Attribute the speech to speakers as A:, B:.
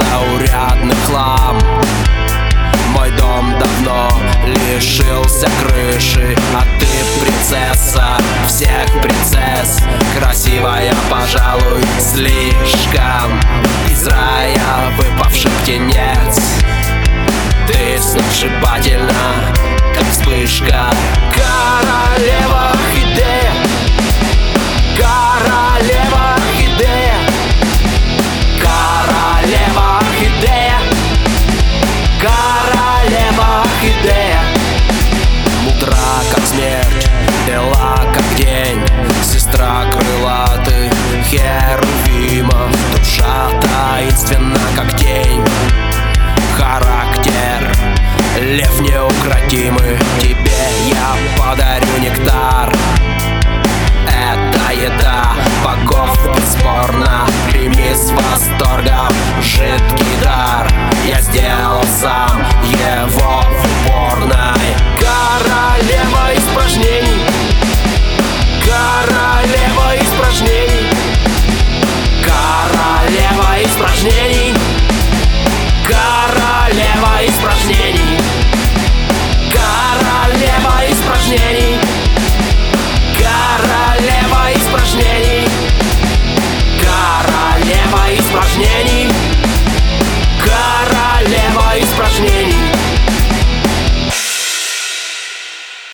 A: заурядный хлам. Мой дом давно лишился крыши, а ты принцесса всех принцесс. Красивая, пожалуй, слишком, из рая выпавший птенец. Ты сногсшибательна, как вспышка, королева орхидея, королева орхидея, королева орхидея, королева орхидея. Мудра, как смерть, бела, как день, сестра крылатых херувимов, душа таинственна, как тень. Характер, лев неукротимый, тебе я подарю нектар. Это еда богов, бесспорно, прими с восторгом жидкий дар. Я сделал сам